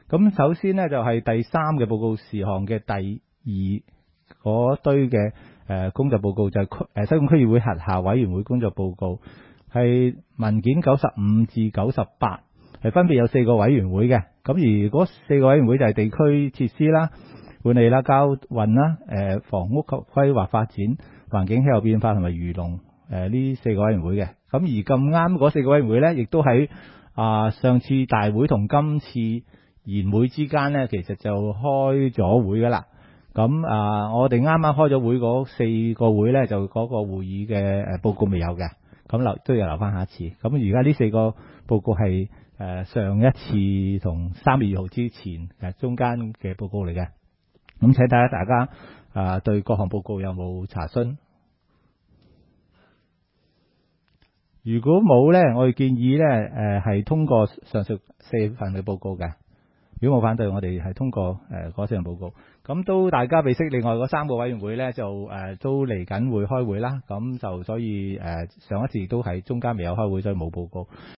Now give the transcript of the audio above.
咁首先呢，就係第3嘅報告事項嘅第2嗰堆嘅工作報告，就係西貢區議會轄下委員會工作報告，係文件95至98，係分別有4個委員會嘅。咁而嗰4個委員會就係地區設施啦、管理啦、交運啦、房屋及規劃發展、環境氣候變化同埋漁農呢4個委員會嘅。咁而咁啱嗰4個委員會呢，亦都喺上次大會同今次研會之間呢，其實就開咗會噶啦。咁我哋啱啱開咗會嗰4個會呢，就嗰個會議嘅報告未有嘅，咁都要留翻下一次。咁而家呢4個報告係上一次同3月2號之前中間嘅報告嚟嘅。咁請睇下大家對各項報告有冇查詢？如果冇呢，我哋建議呢係通過上述4份嘅報告嘅。如果冇反對，我哋係通過嗰4份報告。咁都大家備悉，另外嗰3個委員會呢，就都嚟緊會開會啦。咁就所以上一次都係中間未有開會，所以冇報告。